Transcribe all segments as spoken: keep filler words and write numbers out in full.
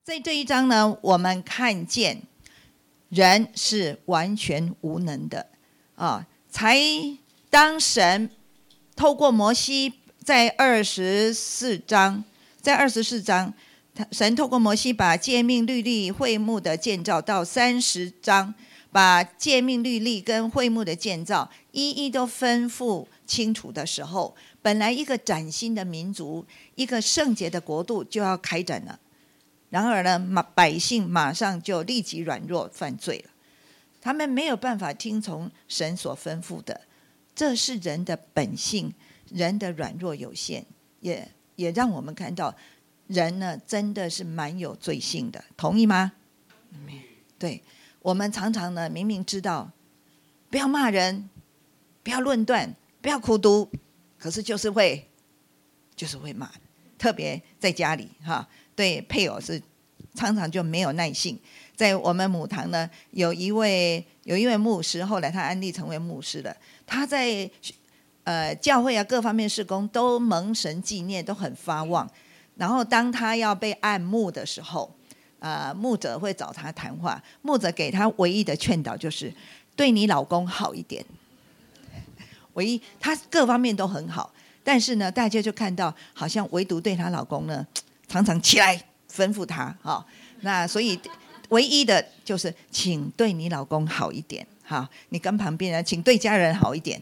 在这一章呢，我们看见人是完全无能的啊！才当神透过摩西在二十四章，在二十四章，神透过摩西把诫命律例会幕的建造，到三十章把诫命律例跟会幕的建造一一都吩咐清楚的时候，本来一个崭新的民族，一个圣洁的国度就要开展了。然而呢，百姓马上就立即软弱犯罪了，他们没有办法听从神所吩咐的，这是人的本性，人的软弱有限，也也让我们看到人呢真的是蛮有罪性的，同意吗？对，我们常常呢明明知道不要骂人，不要论断，不要苦读，可是就是会就是会骂，特别在家里哈。对配偶是常常就没有耐性。在我们母堂呢，有一位有一位牧师，后来他安立成为牧师了。他在呃教会啊各方面事工都蒙神纪念，都很发旺。然后当他要被按牧的时候，呃牧者会找他谈话，牧者给他唯一的劝导就是对你老公好一点。唯一他各方面都很好，但是呢，大家就看到好像唯独对她老公呢。常常起来吩咐他、哦、那所以唯一的就是请对你老公好一点、哦、你跟旁边人请对家人好一点。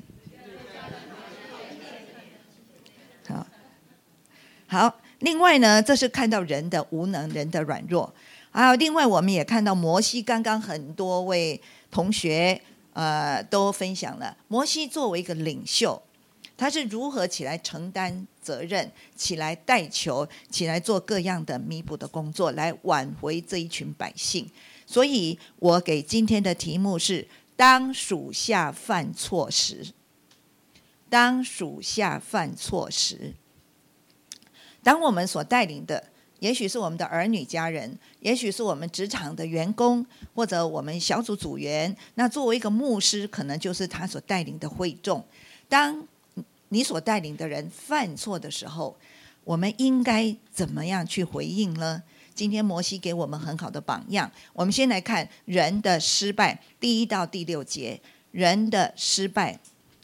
好，好，另外呢，这是看到人的无能，人的软弱。还有另外我们也看到摩西，刚刚很多位同学呃都分享了摩西作为一个领袖，他是如何起来承担责任，起来带球，起来做各样的弥补的工作，来挽回这一群百姓。所以我给今天的题目是当属下犯错时。当属下犯错时，当我们所带领的也许是我们的儿女家人，也许是我们职场的员工，或者我们小组组员，那作为一个牧师，可能就是他所带领的会众。当你所带领的人犯错的时候，我们应该怎么样去回应呢？今天摩西给我们很好的榜样。我们先来看人的失败，第一到第六节。人的失败，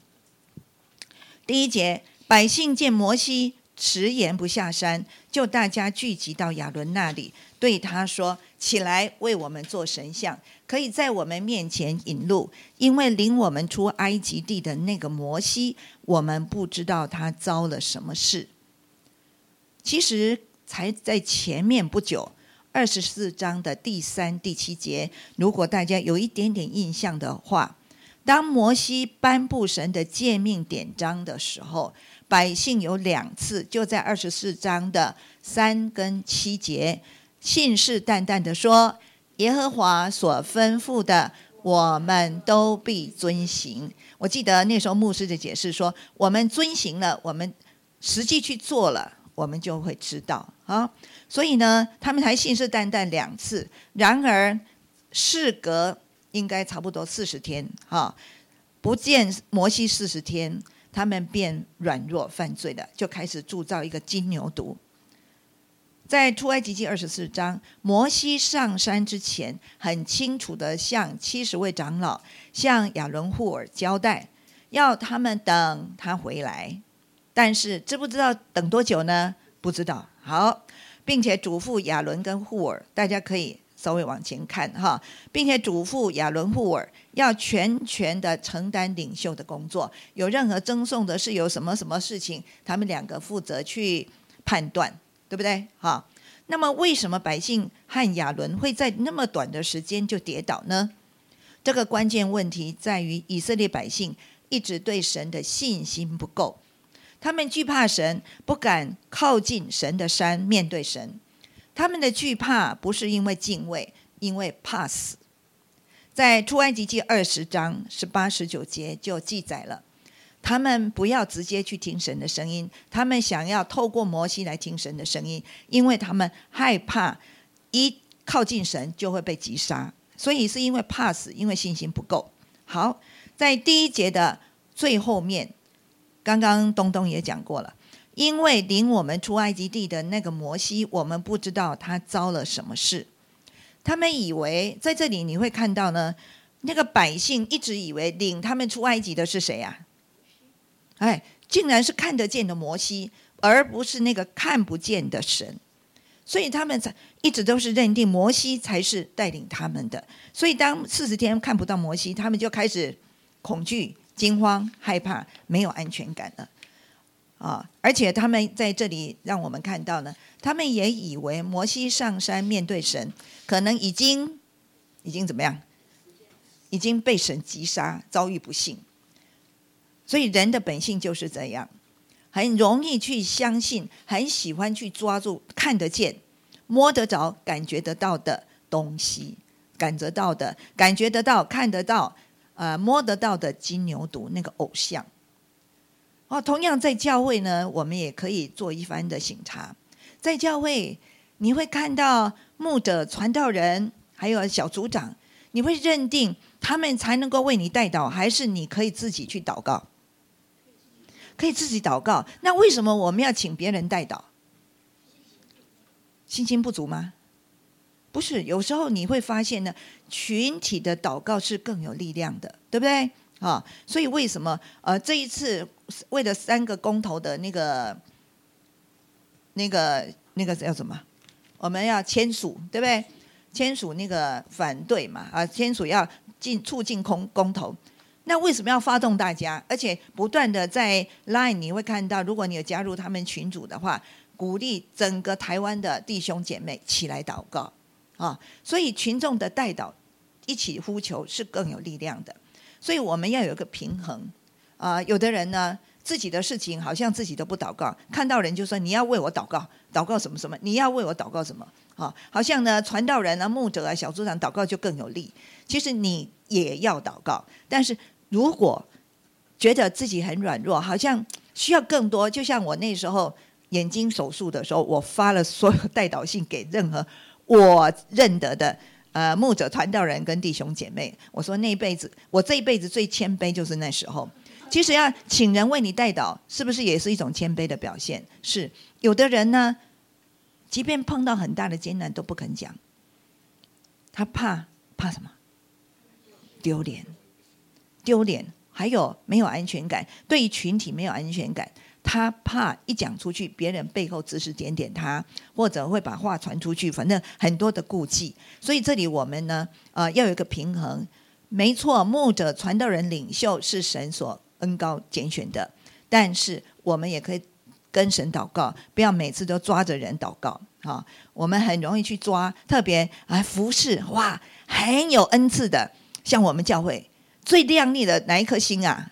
第一节，百姓见摩西迟延不下山，就大家聚集到亚伦那里，对他说：起来，为我们做神像，可以在我们面前引路，因为领我们出埃及地的那个摩西，我们不知道他遭了什么事。其实才在前面不久，二十四章的第三、第七节，如果大家有一点点印象的话，当摩西颁布神的诫命典章的时候，百姓有两次，就在二十四章的三跟七节，信誓旦旦的说，耶和华所吩咐的，我们都必遵行。我记得那时候牧师的解释说，我们遵行了，我们实际去做了，我们就会知道啊。所以呢，他们还信誓旦旦两次。然而事隔应该差不多四十天啊，不见摩西四十天，他们便软弱犯罪了，就开始铸造一个金牛犊。在出埃及记二十四章，摩西上山之前，很清楚地向七十位长老，向亚伦户尔交代，要他们等他回来。但是知不知道等多久呢？不知道。好，并且嘱咐亚伦跟户尔，大家可以稍微往前看哈，并且嘱咐亚伦户尔要全权的承担领袖的工作，有任何争讼的事，有什么什么事情，他们两个负责去判断，对不对？好，那么为什么百姓和亚伦会在那么短的时间就跌倒呢？这个关键问题在于以色列百姓一直对神的信心不够，他们惧怕神，不敢靠近神的山面对神。他们的惧怕不是因为敬畏，因为怕死。在出埃及记二十章十八十九节就记载了，他们不要直接去听神的声音，他们想要透过摩西来听神的声音，因为他们害怕一靠近神就会被击杀，所以是因为怕死，因为信心不够。好，在第一节的最后面，刚刚东东也讲过了， 因为领我们出埃及地的那个摩西，我们不知道他遭了什么事。他们以为在这里你会看到呢，那个百姓一直以为领他们出埃及的是谁啊？哎，竟然是看得见的摩西，而不是那个看不见的神。所以他们一直都是认定摩西才是带领他们的。所以当四十天看不到摩西，他们就开始恐惧、惊慌、害怕，没有安全感了。啊！而且他们在这里让我们看到呢，他们也以为摩西上山面对神，可能已经已经怎么样？已经被神击杀，遭遇不幸。所以人的本性就是这样，很容易去相信，很喜欢去抓住看得见、摸得着、感觉得到的东西，感得到的、感觉得到、看得到、呃摸得到的金牛犊那个偶像。哦，同样在教会呢，我们也可以做一番的省察。在教会，你会看到牧者、传道人，还有小组长，你会认定他们才能够为你代祷，还是你可以自己去祷告？可以自己祷告。那为什么我们要请别人代祷？信心不足吗？不是，有时候你会发现呢，群体的祷告是更有力量的，对不对？啊，所以为什么呃这一次为了三个公投的那个那个那个叫什么？我们要签署，对不对？签署那个反对嘛，啊，签署要进促进公公投。那为什么要发动大家？而且不断的在 Line 你会看到，如果你有加入他们群组的话，鼓励整个台湾的弟兄姐妹起来祷告啊，所以群众的代祷一起呼求是更有力量的。所以我们要有一个平衡啊、呃，有的人呢，自己的事情好像自己都不祷告，看到人就说你要为我祷告，祷告什么什么，你要为我祷告什么啊？好像呢，传道人啊、牧者啊、小组长祷告就更有力。其实你也要祷告，但是如果觉得自己很软弱，好像需要更多，就像我那时候眼睛手术的时候，我发了所有代祷信给任何我认得的。呃，牧者、传道人跟弟兄姐妹，我说那一辈子，我这一辈子最谦卑就是那时候。其实要请人为你代祷，是不是也是一种谦卑的表现？是。有的人呢，即便碰到很大的艰难都不肯讲，他怕怕什么？丢脸，丢脸，还有没有安全感，对于群体没有安全感。他怕一讲出去，别人背后指指点点他，或者会把话传出去，反正很多的顾忌。所以这里我们呢，呃，要有一个平衡。没错，牧者、传道人、领袖是神所恩膏拣选的，但是我们也可以跟神祷告，不要每次都抓着人祷告啊。我们很容易去抓，特别啊服侍，哇，很有恩赐的，像我们教会最亮丽的哪一颗星啊？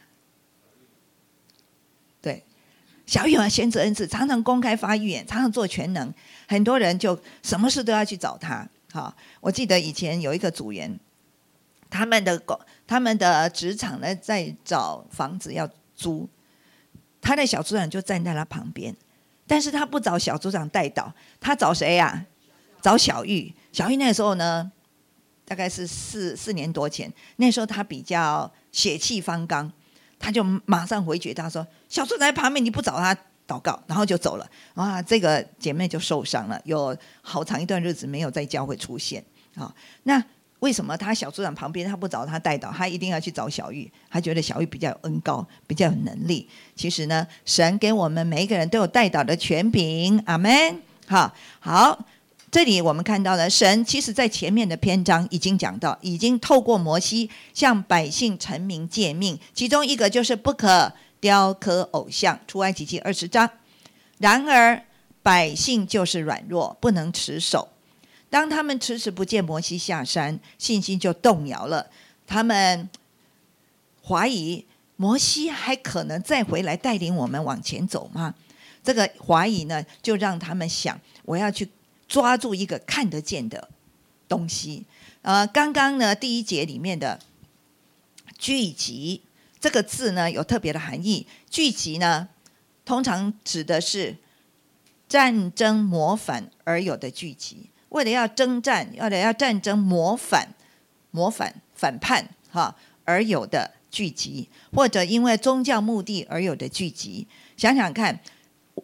小玉啊，先知恩赐，常常公开发预言，常常做全能，很多人就什么事都要去找他。好，我记得以前有一个组员，他们的他们的职场呢在找房子要租，他的小组长就站在他旁边，但是他不找小组长带导，他找谁呀、啊？找小玉。小玉那时候呢，大概是四四年多前，那时候他比较血气方刚。他就马上回绝他说，小组长在旁边你不找他祷告，然后就走了。哇，这个姐妹就受伤了，有好长一段日子没有在教会出现啊。那为什么他小组长旁边他不找他代祷，他一定要去找小玉？他觉得小玉比较有恩膏，比较有能力。其实呢，神给我们每一个人都有代祷的权柄，阿们。好，好。这里我们看到了，神其实在前面的篇章已经讲到，已经透过摩西向百姓陈明诫命，其中一个就是不可雕刻偶像，出埃及记二十章。然而百姓就是软弱，不能持守。当他们迟迟不见摩西下山，信心就动摇了，他们怀疑摩西还可能再回来带领我们往前走吗？这个怀疑呢，就让他们想，我要去抓住一个看得见的东西。呃，刚刚呢第一节里面的聚集这个字呢有特别的含义。聚集呢通常指的是战争谋反而有的聚集，为了要征战，为了要战争谋反、谋反反叛哈而有的聚集，或者因为宗教目的而有的聚集。想想看，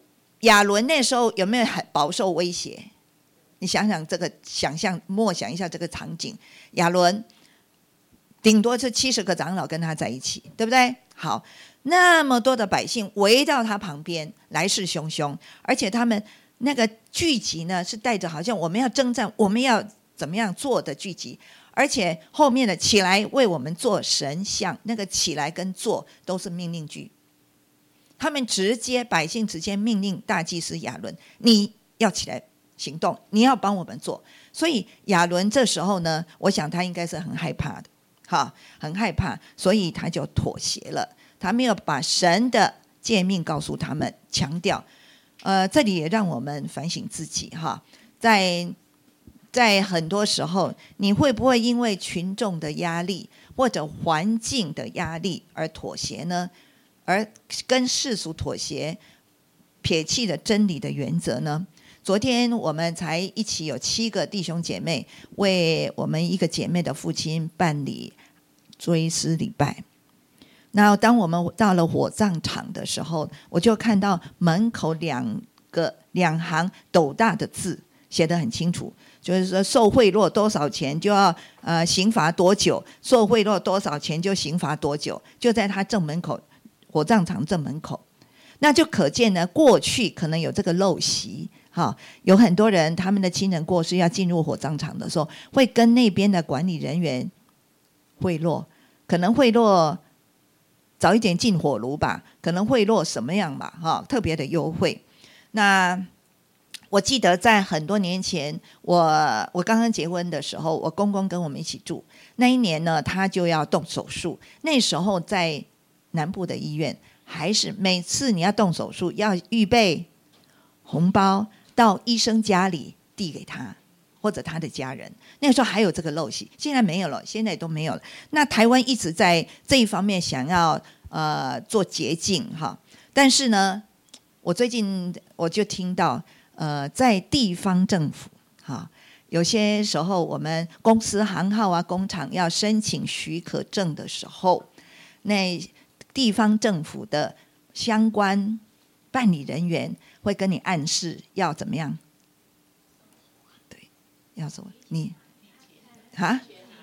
亚伦那时候有没有很饱受威胁？你想想这个，想象默想一下这个场景，亚伦顶多是七十个长老跟他在一起，对不对？好，那么多的百姓围到他旁边，来势汹汹，而且他们那个聚集呢，是带着好像我们要征战，我们要怎么样做的聚集，而且后面的起来为我们做神像，那个起来跟做都是命令句。他们直接百姓直接命令大祭司亚伦，你要起来行动，你要帮我们做。所以亚伦这时候呢，我想他应该是很害怕的，好，很害怕，所以他就妥协了。他没有把神的诫命告诉他们，强调。呃，这里也让我们反省自己哈，在在很多时候，你会不会因为群众的压力或者环境的压力而妥协呢？而跟世俗妥协，撇弃了真理的原则呢？昨天我们才一起有七个弟兄姐妹为我们一个姐妹的父亲办理追思礼拜。那当我们到了火葬场的时候，我就看到门口两个两行斗大的字写得很清楚，就是说受贿赂多少钱就要呃刑罚多久，受贿赂多少钱就刑罚多久，就在他正门口，火葬场正门口。那就可见呢，过去可能有这个陋习，哈，有很多人他们的亲人过世要进入火葬场的时候，会跟那边的管理人员贿赂，可能贿赂早一点进火炉吧，可能贿赂什么样吧，哈，特别的优惠。那我记得在很多年前，我我刚刚结婚的时候，我公公跟我们一起住，那一年呢，他就要动手术，那时候在南部的医院。还是每次你要动手术，要预备红包到医生家里递给他或者他的家人。那个时候还有这个陋习，现在没有了，现在都没有了。那台湾一直在这一方面想要呃做捷径哈，但是呢，我最近我就听到呃在地方政府哈，有些时候我们公司行号啊工厂要申请许可证的时候，那地方政府的相关办理人员会跟你暗示要怎么样？对，要什么？你啊？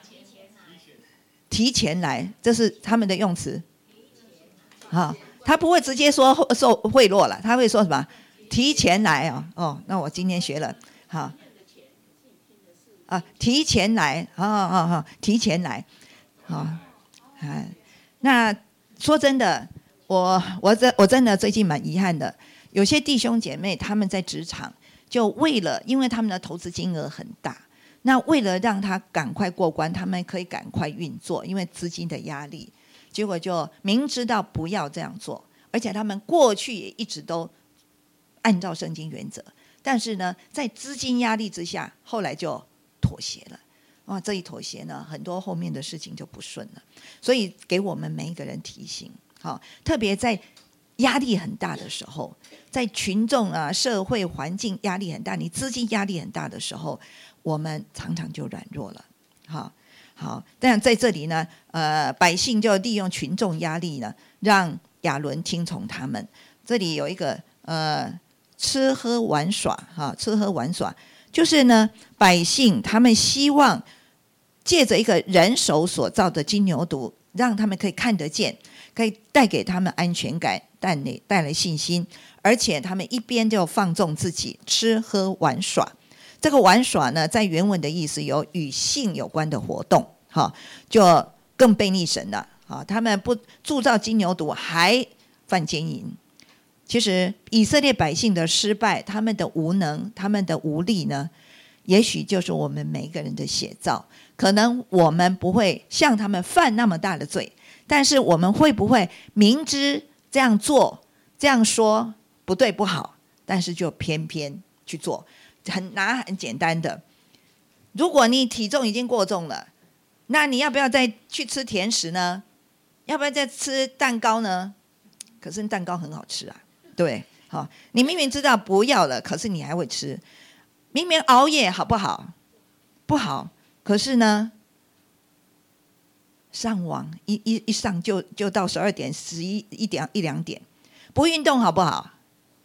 提前来，这是他们的用词。好，他不会直接说受贿赂了，他会说什么？提前来哦，哦，那我今天学了，好，啊，提前来，好好好，提前来，好，啊，那。说真的，我我真我真的最近蛮遗憾的，有些弟兄姐妹他们在职场就为了，因为他们的投资金额很大，那为了让他赶快过关，他们可以赶快运作，因为资金的压力，结果就明知道不要这样做，而且他们过去也一直都按照圣经原则，但是呢，在资金压力之下，后来就妥协了。哇，这一妥协呢，很多后面的事情就不顺了。所以给我们每一个人提醒，好，特别在压力很大的时候，在群众啊、社会环境压力很大，你资金压力很大的时候，我们常常就软弱了。好，好，但在这里呢，呃，百姓就利用群众压力呢，让亚伦听从他们。这里有一个呃，吃喝玩耍，哈，吃喝玩耍，就是呢，百姓他们希望。借着一个人手所造的金牛犊，让他们可以看得见，可以带给他们安全感，带来带来信心，而且他们一边就放纵自己，吃喝玩耍。这个玩耍呢，在原文的意思有与性有关的活动，哈，就更悖逆神了。啊，他们不铸造金牛犊，还犯奸淫。其实以色列百姓的失败，他们的无能，他们的无力呢，也许就是我们每一个人的写照。可能我们不会像他们犯那么大的罪，但是我们会不会明知这样做、这样说不对不好，但是就偏偏去做？很拿很简单的，如果你体重已经过重了，那你要不要再去吃甜食呢？要不要再吃蛋糕呢？可是蛋糕很好吃啊，对，好，你明明知道不要了，可是你还会吃。明明熬夜好不好？不好。可是呢，上网一一一上就就到十二点、十一一点一两点，不运动好不好？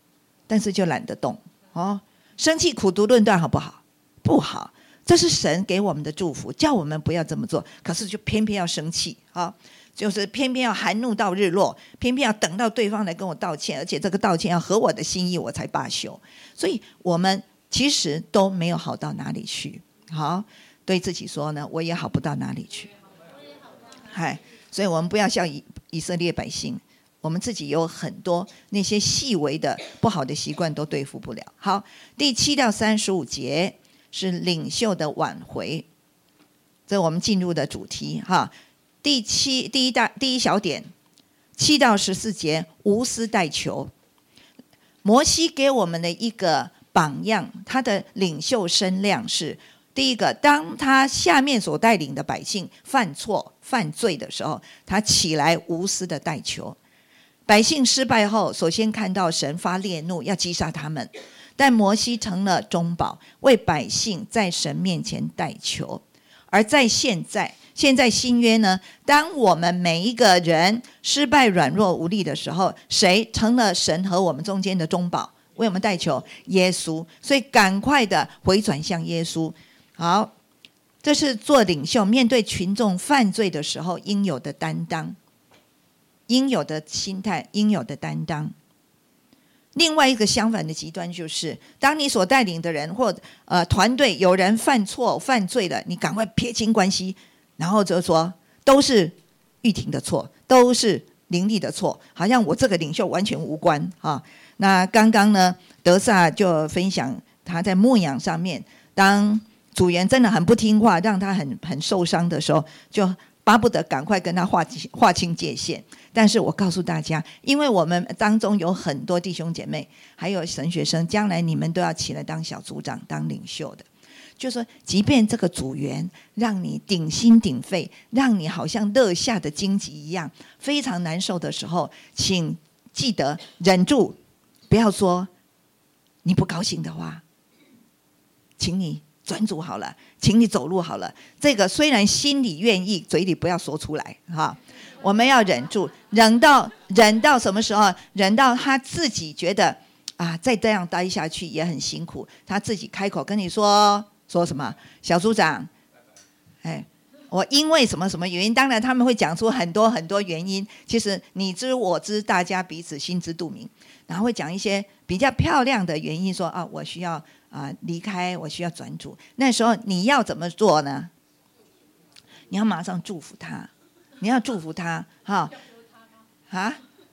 但是就懒得动哦。生气苦毒论断好不好？不好，这是神给我们的祝福，叫我们不要这么做，可是就偏偏要生气啊、哦，就是偏偏要含怒到日落，偏偏要等到对方来跟我道歉，而且这个道歉要合我的心意我才罢休。所以我们其实都没有好到哪里去。好，对自己说呢，我也好不到哪里去。嗨，所以我们不要像 以, 以色列百姓，我们自己有很多那些细微的不好的习惯都对付不了。好，第七到三十五节是领袖的挽回，这我们进入的主题哈。第七第一大第一小点，七到十四节无私代求。摩西给我们的一个榜样，他的领袖身量是：第一个，当他下面所带领的百姓犯错犯罪的时候，他起来无私的代求。百姓失败后，首先看到神发烈怒要击杀他们，但摩西成了中保，为百姓在神面前代求。而在现在现在新约呢，当我们每一个人失败软弱无力的时候，谁成了神和我们中间的中保，为我们代求？耶稣。所以赶快的回转向耶稣。好，这是做领袖面对群众犯罪的时候应有的担当，应有的心态，应有的担当。另外一个相反的极端就是，当你所带领的人或呃团队有人犯错犯罪了，你赶快撇清关系，然后就说都是玉婷的错，都是林立的错，好像我这个领袖完全无关啊。那刚刚呢，德萨就分享他在牧养上面，当组员真的很不听话，让他很很受伤的时候，就巴不得赶快跟他划划清界限。但是我告诉大家，因为我们当中有很多弟兄姐妹还有神学生，将来你们都要起来当小组长当领袖的，就说即便这个组员让你顶心顶肺，让你好像热下的荆棘一样非常难受的时候，请记得忍住，不要说你不高兴的话，请你转组好了，请你走路好了。这个虽然心里愿意，嘴里不要说出来哈。我们要忍住，忍到忍到什么时候？忍到他自己觉得啊，再这样待下去也很辛苦，他自己开口跟你说说什么？小组长，哎，我因为什么什么原因？当然他们会讲出很多很多原因，其实你知我知，大家彼此心知肚明，然后会讲一些比较漂亮的原因，说啊，我需要啊离开，我需要转组。那时候你要怎么做呢？你要马上祝福他。你要祝福他哈啊！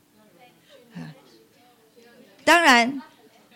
当然，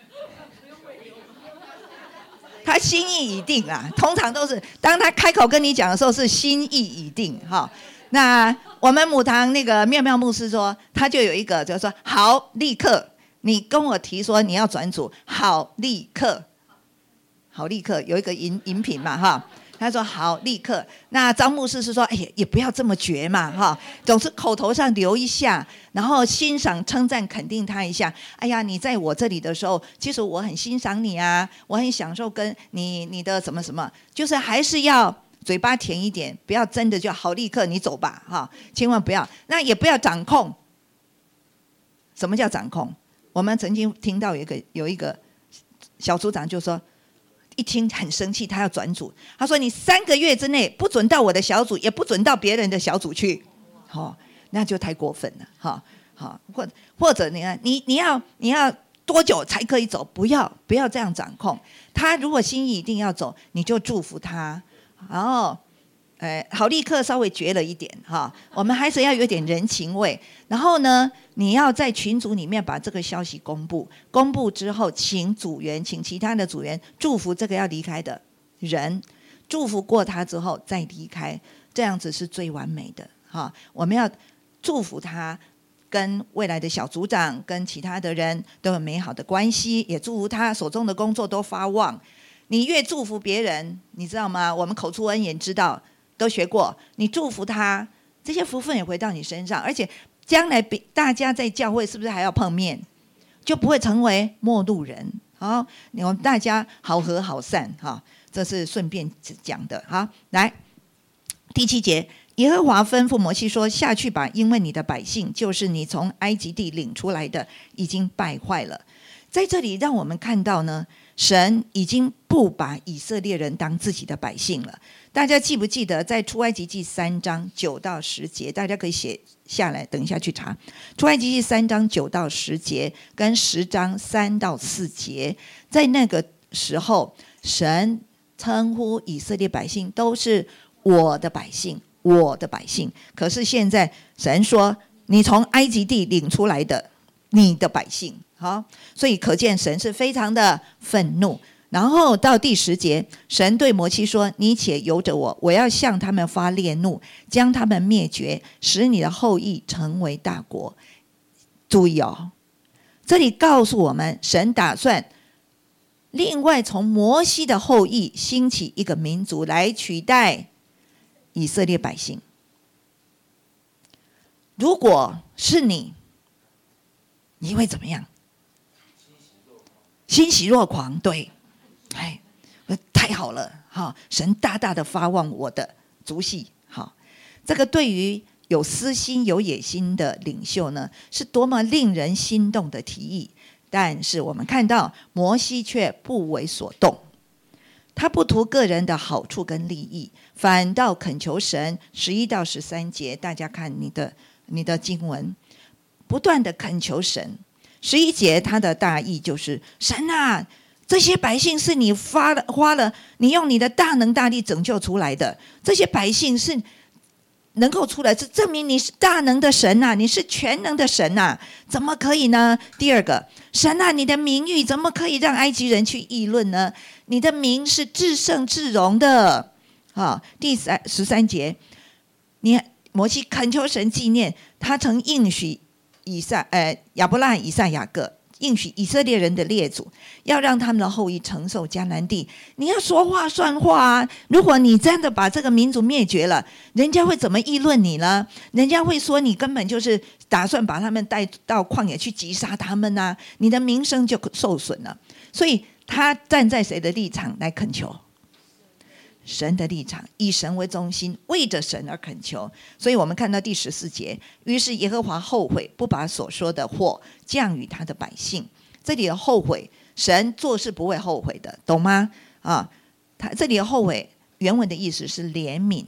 他心意已定啦。通常都是当他开口跟你讲的时候，是心意已定哈。那我们母堂那个妙妙牧师说，他就有一个，就是说好，立刻你跟我提说你要转组，好，立刻，好，立刻有一个饮饮品嘛哈。他说好，立刻。那张牧师是说，哎呀，也不要这么绝嘛，哈，总是口头上留一下，然后欣赏、称赞、肯定他一下。哎呀，你在我这里的时候，其实我很欣赏你啊，我很享受跟你你的什么什么，就是还是要嘴巴甜一点，不要真的就好，立刻你走吧，哈，千万不要。那也不要掌控。什么叫掌控？我们曾经听到有一个有一个小组长就说。一听很生气，他要转组。他说：“你三个月之内不准到我的小组，也不准到别人的小组去。”哦，那就太过分了，哈、哦，好、哦，或或者你看，你你要你要多久才可以走？不要不要这样掌控。他如果心意一定要走，你就祝福他。然后，呃，好，立刻稍微绝了一点哈、哦。我们还是要有点人情味。然后呢，你要在群组里面把这个消息公布，公布之后，请组员，请其他的组员祝福这个要离开的人，祝福过他之后再离开，这样子是最完美的哈。我们要祝福他，跟未来的小组长，跟其他的人都有美好的关系，也祝福他手中的工作都发旺。你越祝福别人，你知道吗？我们口出恩言知道，都学过。你祝福他，这些福分也回到你身上，而且。将来大家在教会是不是还要碰面，就不会成为陌路人？好，我们大家好合好散哈，这是顺便讲的。好，来第七节，耶和华吩咐摩西说：“下去吧，因为你的百姓，就是你从埃及地领出来的，已经败坏了。” 在这里让我们看到呢，神已经不把以色列人当自己的百姓了。大家记不记得在出埃及记三章九到十节，大家可以写下来，等一下去查。出埃及记三章九到十节跟十章三到四节，在那个时候神称呼以色列百姓都是我的百姓，我的百姓。可是现在神说，你从埃及地领出来的你的百姓。好，所以可见神是非常的愤怒。然后到第十节，神对摩西说，你且由着我，我要向他们发烈怒，将他们灭绝，使你的后裔成为大国。注意哦，这里告诉我们，神打算另外从摩西的后裔兴起一个民族来取代以色列百姓。如果是你，你会怎么样？欣喜若狂。对，哎，太好了，哈！神大大的发旺我的族系。好，这个对于有私心、有野心的领袖呢，是多么令人心动的提议。但是我们看到摩西却不为所动，他不图个人的好处跟利益，反倒恳求神。十一到十三节，大家看你的你的经文，不断的恳求神。十一节他的大意就是，神啊，这些百姓是你发了花了，你用你的大能大力拯救出来的，这些百姓是能够出来，是证明你是大能的神啊，你是全能的神啊，怎么可以呢？第二个，神啊，你的名誉怎么可以让埃及人去议论呢？你的名是至圣至荣的。好，第三十三节，你摩西恳求神纪念他曾应许以撒呃亚伯拉罕、以撒、雅各，应许以色列人的列祖，要让他们的后裔承受迦南地。你要说话算话啊！如果你真的把这个民族灭绝了，人家会怎么议论你呢？人家会说你根本就是打算把他们带到旷野去击杀他们啊！你的名声就受损了。所以他站在谁的立场来恳求？神的立场，以神为中心，为着神而恳求。所以我们看到第十四节，于是耶和华后悔，不把所说的祸降与他的百姓。这里的后悔，神做事不会后悔的，懂吗？啊，他这里的后悔原文的意思是怜悯，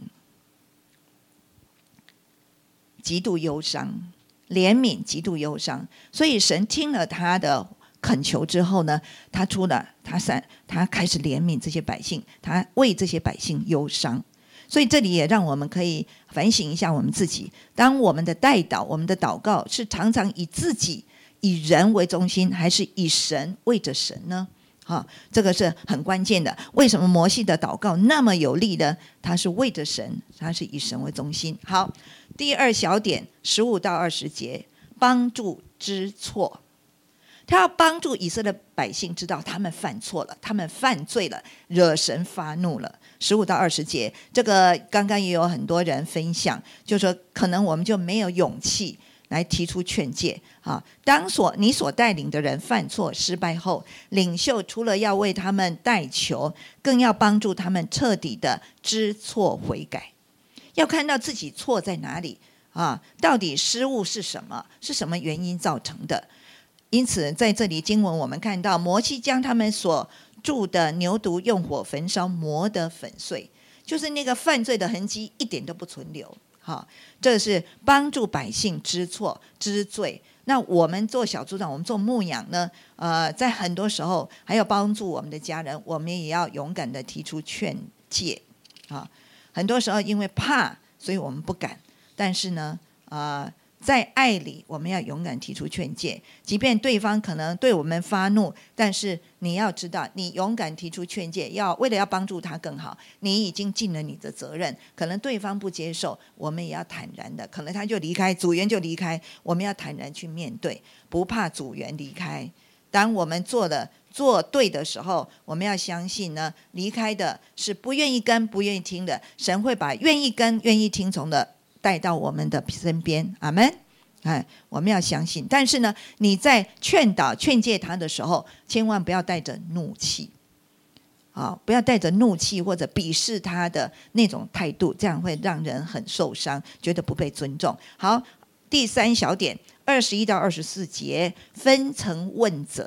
极度忧伤，怜悯极度忧伤。所以神听了他的恳求之后呢，他出了他散，他开始怜悯这些百姓，他为这些百姓忧伤。所以这里也让我们可以反省一下我们自己，当我们的代祷、我们的祷告是常常以自己、以人为中心，还是以神为着神呢？啊，这个是很关键的。为什么摩西的祷告那么有力呢？他是为着神，他是以神为中心。好，第二小点，十五到二十节，帮助知错。他要帮助以色列百姓知道他们犯错了，他们犯罪了，惹神发怒了。十五到二十节，这个刚刚也有很多人分享，就说可能我们就没有勇气来提出劝诫啊。当所你所带领的人犯错失败后，领袖除了要为他们代求，更要帮助他们彻底的知错悔改，要看到自己错在哪里啊，到底失误是什么，是什么原因造成的。因此在这里经文我们看到，摩西将他们所住的牛犊用火焚烧，磨得粉碎，就是那个犯罪的痕迹一点都不存留。好，这是帮助百姓知错知罪。那我们做小组长，我们做牧养呢，呃，在很多时候还要帮助我们的家人，我们也要勇敢的提出劝诫啊。很多时候因为怕，所以我们不敢，但是呢，呃在爱里，我们要勇敢提出劝诫，即便对方可能对我们发怒，但是你要知道，你勇敢提出劝诫，要为了要帮助他更好，你已经尽了你的责任。可能对方不接受，我们也要坦然的，可能他就离开，组员就离开，我们要坦然去面对，不怕组员离开。当我们做的做对的时候，我们要相信呢，离开的是不愿意跟、不愿意听的，神会把愿意跟、愿意听从的带到我们的身边。阿们。哎，我们要相信。但是呢，你在劝导劝诫他的时候，千万不要带着怒气啊，不要带着怒气或者鄙视他的那种态度，这样会让人很受伤，觉得不被尊重。好，第三小点，二十一到二十四节，分层问责。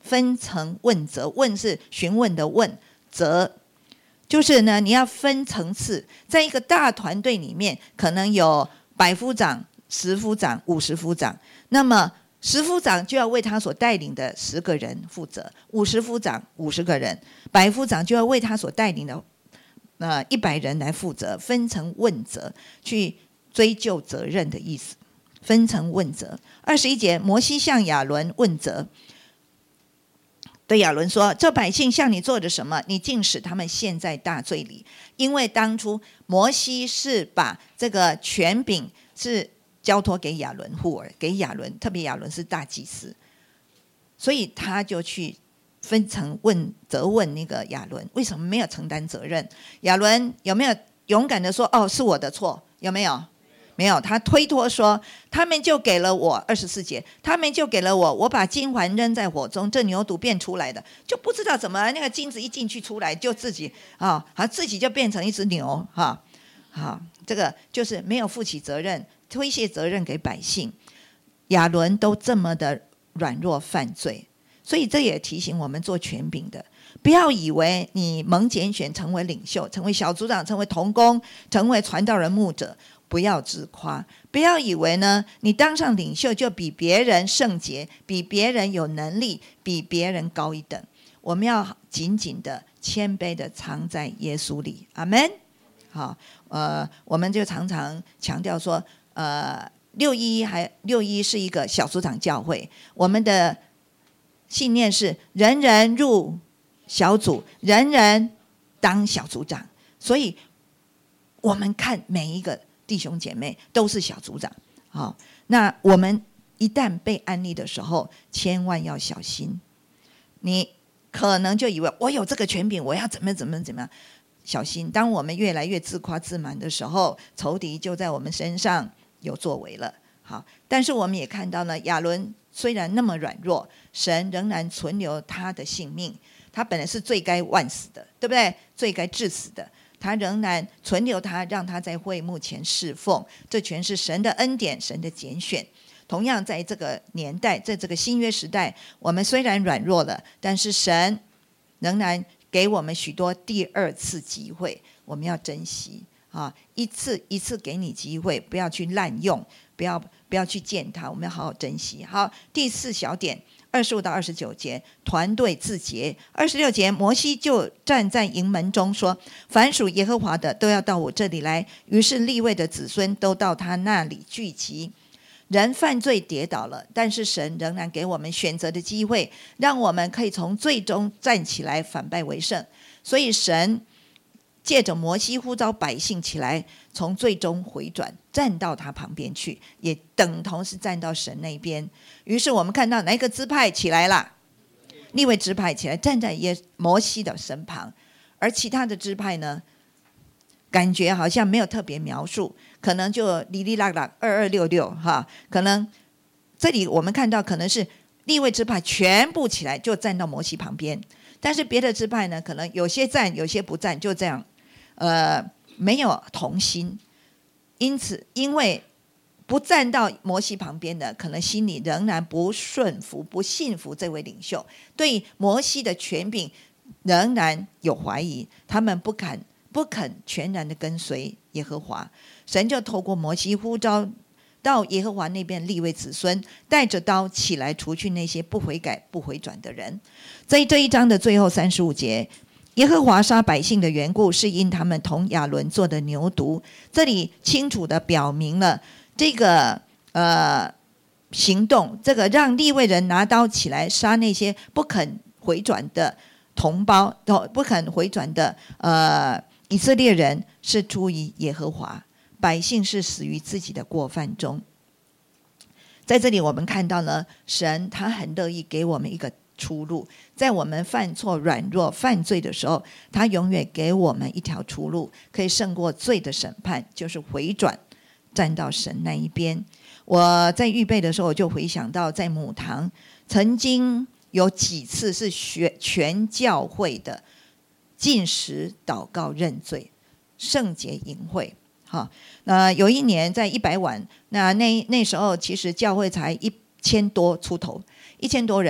分层问责，问是询问的问，责就是呢你要分层次，在一个大团队里面可能有百夫长、十夫长、五十夫长，那么十夫长就要为他所带领的十个人负责，五十夫长五十个人，百夫长就要为他所带领的呃一百人来负责，分层问责，去追究责任的意思。分层问责。二十一节，摩西向亚伦问责，对亚伦说：这百姓向你做的什么？你竟使他们陷在大罪里。因为当初摩西是把这个权柄是交托给亚伦户尔，给亚伦，特别亚伦是大祭司，所以他就去分层问责问那个亚伦，为什么没有承担责任？亚伦有没有勇敢的说：哦，是我的错？有没有？没有，他推脱说，他们就给了我二十四节，他们就给了我，我把金环扔在火中，这牛犊变出来的，就不知道怎么那个金子一进去出来，就自己啊，好自己就变成一只牛哈，好，这个就是没有负起责任，推卸责任给百姓。亚伦都这么的软弱犯罪，所以这也提醒我们做权柄的，不要以为你蒙拣选成为领袖，成为小组长，成为同工，成为传道人牧者，不要自夸，不要以为呢你当上领袖就比别人圣洁，比别人有能力，比别人高一等。我们要紧紧的谦卑的藏在耶稣里，阿们。好，呃，我们就常常强调说，呃，六一还六一是一个小组长教会，我们的信念是人人入小组，人人当小组长，所以我们看每一个弟兄姐妹都是小组长。好，那我们一旦被安利的时候，千万要小心。你可能就以为我有这个权柄，我要怎么怎么怎么样，小心。当我们越来越自夸自满的时候，仇敌就在我们身上有作为了。好，但是我们也看到呢，亚伦虽然那么软弱，神仍然存留他的性命。他本来是罪该万死的，对不对？罪该致死的，他仍然存留他，让他在会幕前侍奉，这全是神的恩典，神的拣选。同样在这个年代，在这个新约时代，我们虽然软弱了，但是神仍然给我们许多第二次机会，我们要珍惜啊！一次一次给你机会，不要去滥用，不要不要去践踏，我们要好好珍惜。好，第四小点，二十五到二十九节，团队自洁。二十六节，摩西就站在营门中说：凡属耶和华的都要到我这里来。于是利未的子孙都到他那里聚集。人犯罪跌倒了，但是神仍然给我们选择的机会，让我们可以从罪中站起来，反败为胜。所以神借着摩西呼召百姓起来，从罪中回转，站到他旁边去，也等同是站到神那边。于是我们看到哪一个支派起来了？利未支派起来，站在耶摩西的身旁。而其他的支派呢，感觉好像没有特别描述，可能就哩哩啦啦二二六六哈，可能这里我们看到可能是利未支派全部起来就站到摩西旁边，但是别的支派呢，可能有些站有些不站，就这样呃没有同心。因此因为不站到摩西旁边的，可能心里仍然不顺服不信服这位领袖，对摩西的权柄仍然有怀疑，他们不敢不肯全然的跟随耶和华。神就透过摩西呼召到耶和华那边利未子孙，带着刀起来除去那些不悔改不回转的人。在这一章的最后三十五节，耶和华杀百姓的缘故是因他们同亚伦做的牛犊。这里清楚的表明了这个呃行动，这个让利未人拿刀起来杀那些不肯回转的同胞，不肯回转的呃以色列人，是出于耶和华，百姓是死于自己的过犯中。在这里我们看到呢，神他很乐意给我们一个出路，在我们犯错软弱犯罪的时候，他永远给我们一条出路，可以胜过罪的审判，就是回转站到神那一边。我在预备的时候，我就回想到在母堂曾经有几次是全教会的禁食祷告认罪圣洁营会。好，那有一年在一百晚，那那那时候其实教会才一千多出头，一千多人。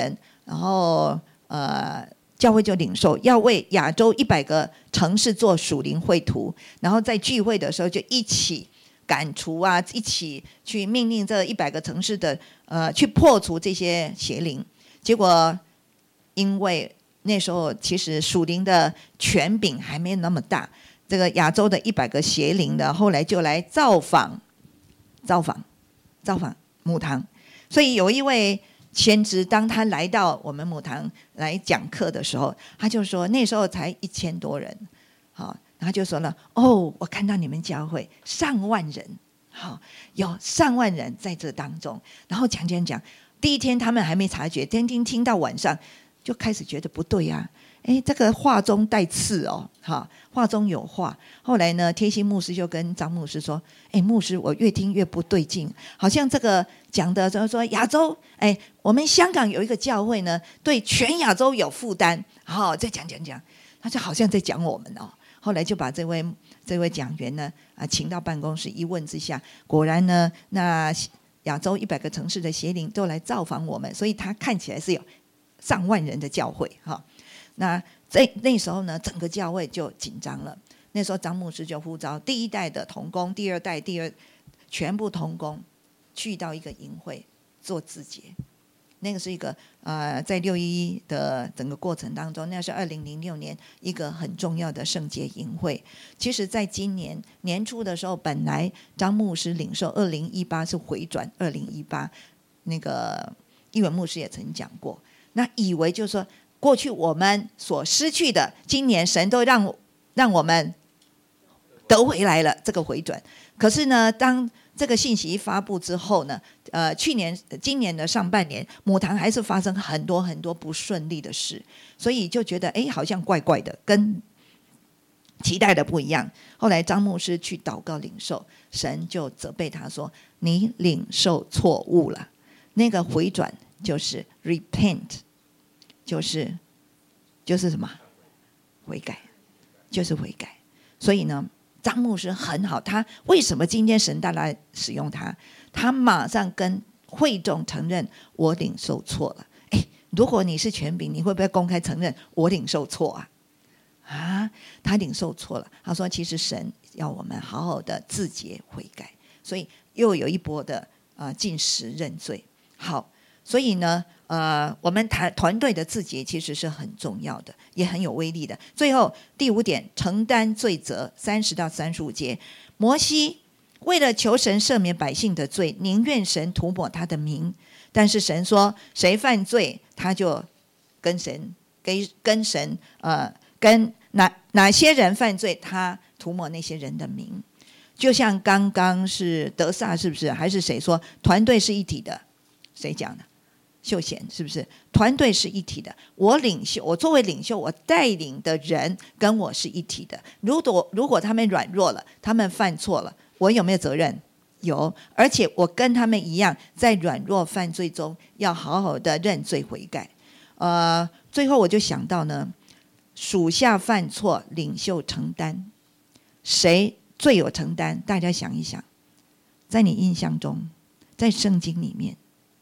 然后呃，教会就领受要为亚洲一百个城市做属灵绘图，然后在聚会的时候就一起赶除啊，一起去命令这一百个城市的呃去破除这些邪灵。结果因为那时候其实属灵的权柄还没那么大，这个亚洲的一百个邪灵的后来就来造访造访造访母堂。所以有一位先知，当他来到我们母堂来讲课的时候，他就说那时候才一千多人，好，他就说了，哦，我看到你们教会上万人，好，有上万人在这当中，然后讲讲讲，第一天他们还没察觉，听听听到晚上就开始觉得不对啊，哎，这个话中带刺哦，哈，话中有话。后来呢，贴心牧师就跟张牧师说：“哎，牧师，我越听越不对劲，好像这个讲的就是说亚洲，哎，我们香港有一个教会呢，对全亚洲有负担。好，再讲讲讲，他就好像在讲我们哦。后来就把这位这位讲员呢啊请到办公室一问之下，果然呢，那亚洲一百个城市的邪灵都来造访我们，所以他看起来是有上万人的教会哈。”那在那时候呢，整个教会就紧张了。那时候张牧师就呼召第一代的同工，第二代、第二全部同工去到一个营会做自洁。那个是一个呃，在六一一的整个过程当中，那是二零零六年一个很重要的圣洁营会。其实，在今年年初的时候，本来张牧师领受二零一八是回转二零一八，那个一文牧师也曾讲过，那以为就是说，过去我们所失去的，今年神都让让我们得回来了这个回转。可是呢，当这个信息一发布之后呢，呃，去年、今年的上半年，母堂还是发生很多很多不顺利的事，所以就觉得哎，好像怪怪的，跟期待的不一样。后来张牧师去祷告领受，神就责备他说：“你领受错误了。”那个回转就是 repent。就是就是什么悔改，就是悔改。所以呢，张牧师很好，他为什么今天神大来使用他？他马上跟会众承认我领受错了。哎，如果你是权柄，你会不会公开承认我领受错啊？啊，他领受错了。他说，其实神要我们好好的自洁悔改，所以又有一波的呃禁食认罪。好。所以呢，呃，我们团团队的自洁其实是很重要的，也很有威力的。最后第五点，承担罪责，三十到三十五节，摩西为了求神赦免百姓的罪，宁愿神涂抹他的名，但是神说，谁犯罪，他就跟神跟跟神呃跟哪哪些人犯罪，他涂抹那些人的名。就像刚刚是德萨是不是？还是谁说团队是一体的？谁讲的？秀贤是不是？团队是一体的，我领袖，我作为领袖，我带领的人跟我是一体的。如果如果他们软弱了，他们犯错了，我有没有责任？有，而且我跟他们一样，在软弱犯罪中要好好的认罪悔改。呃，最后我就想到呢，属下犯错，领袖承担，谁最有承担？大家想一想，在你印象中，在圣经里面。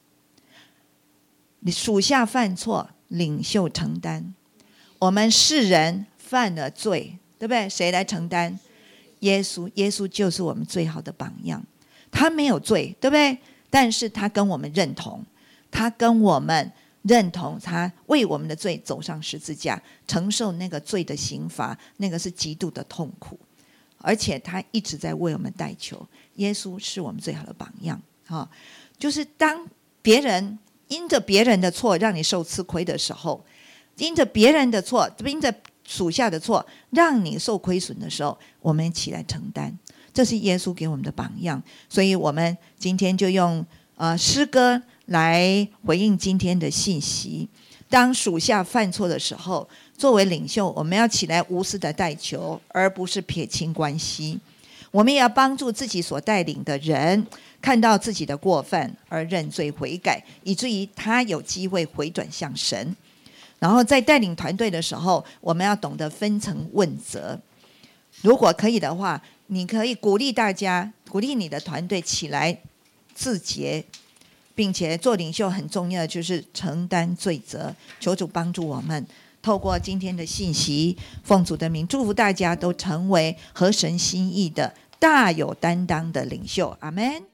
你属下犯错，领袖承担。我们世人犯了罪，对不对？谁来承担？耶稣，耶稣就是我们最好的榜样。他没有罪，对不对？但是他跟我们认同，他跟我们认同，他为我们的罪走上十字架，承受那个罪的刑罚，那个是极度的痛苦。而且他一直在为我们代求。耶稣是我们最好的榜样。哦，就是当别人因着别人的错让你受吃亏的时候，因着别人的错，因着属下的错让你受亏损的时候，我们一起来承担。这是耶稣给我们的榜样。所以我们今天就用呃诗歌来回应今天的信息。当属下犯错的时候，作为领袖，我们要起来无私的代求，而不是撇清关系。我们也要帮助自己所带领的人看到自己的过犯而认罪悔改，以至于他有机会回转向神。然后在带领团队的时候，我们要懂得分层问责。如果可以的话，你可以鼓励大家，鼓励你的团队起来自洁， 并且做领袖很重要的就是承担罪责。求主帮助我们，透过今天的信息，奉主的名祝福大家都成为合神心意的大有担当的领袖。阿们。